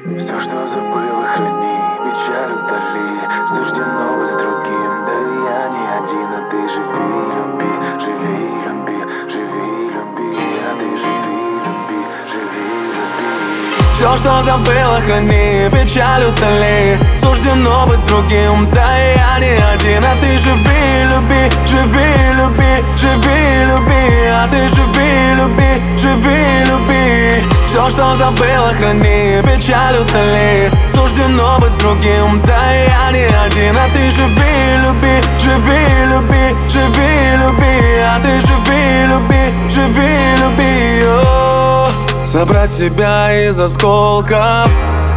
Все, что забыла, храни, печаль удали. Суждено быть с другим, да и я не один. А ты живи, люби, живи, люби, живи, люби. А ты живи, люби, живи, люби. Все, что забыла, храни, печаль утоли. Суждено быть с другим, да и я не один. А ты живи, люби, живи, люби, живи, люби. А ты живи, люби, живи, люби. Все, что забыла, храни, печаль утоли. Суждено быть с другим, да и я не один. А ты живи, люби, живи, люби, живи, люби. А ты живи, люби, живи, люби. Собрать себя из осколков,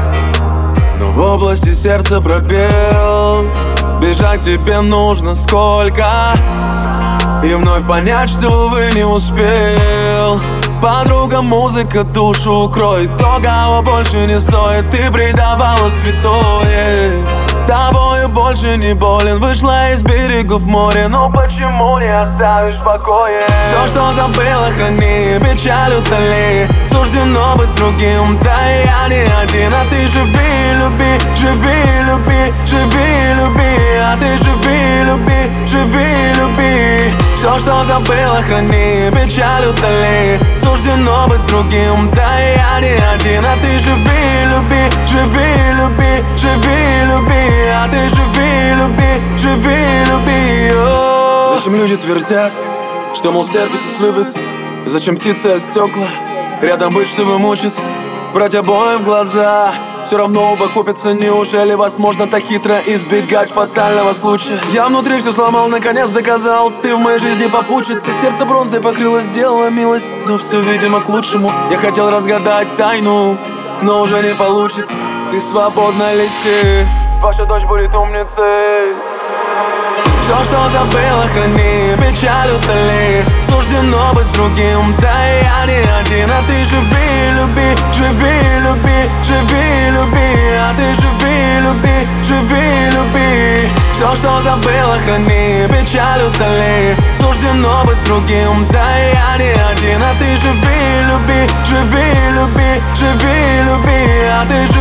но в области сердца пробел. Бежать тебе нужно сколько, и вновь понять, что, увы, не успел. Подруга, музыка душу укроет. То, кого больше не стоит. Ты предавала святое. Тобою больше не болен. Вышла из берегов моря. Но почему не оставишь в покое? Все, что забыла, храни, печаль утоли. Суждено быть с другим, да и я не один. А ты живи, люби, живи, люби, живи, люби. А ты живи, люби, живи, люби. Все, что забыла, храни, печаль утоли. Суждено быть с другим, да и я не один. А ты живи, люби, живи, люби, живи, люби. А ты живи, люби, живи, люби. Зачем люди твердят, что, мол, стерпится, слюбится? Зачем птицы о стекла? Рядом быть, чтобы мучиться, брать обои в глаза. Все равно оба купятся, неужели возможно так хитро избегать фатального случая? Я внутри все сломал, наконец доказал, ты в моей жизни попутчица. Сердце бронзой покрылось, сделала милость, но все, видимо, к лучшему. Я хотел разгадать тайну, но уже не получится. Ты свободно лети, ваша дочь будет умницей. Все, что забыла, храни, печаль утоли. Суждено быть с другим, да и я не один. А ты живи, люби, живи, люби, живи, люби. А ты живи, люби, живи, люби. Все, что забыла, храни, печаль утоли. Суждено быть с другим, да и я не один. А ты живи, люби, живи, люби, живи, люби. А ты живи,